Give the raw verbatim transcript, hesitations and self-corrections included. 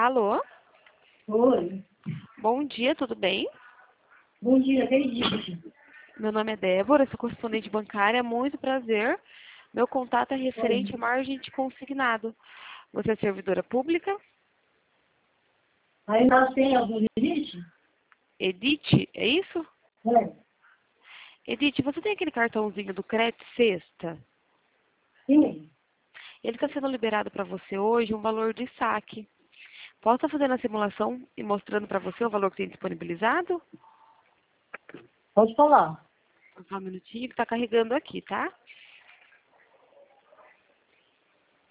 Alô? Oi. Bom dia, tudo bem? Bom dia, acredite. Meu nome é Débora, sou correspondente bancária, muito prazer. Meu contato é referente Oi. a margem de consignado. Você é servidora pública? Aí nós tem algum limite? Edith, é isso? É. Edith, você tem aquele cartãozinho do Crédito Sexta? Sim. Ele está sendo liberado para você hoje um valor de saque. Posso estar fazendo a simulação e mostrando para você o valor que tem disponibilizado? Pode falar. Só um minutinho que está carregando aqui, tá?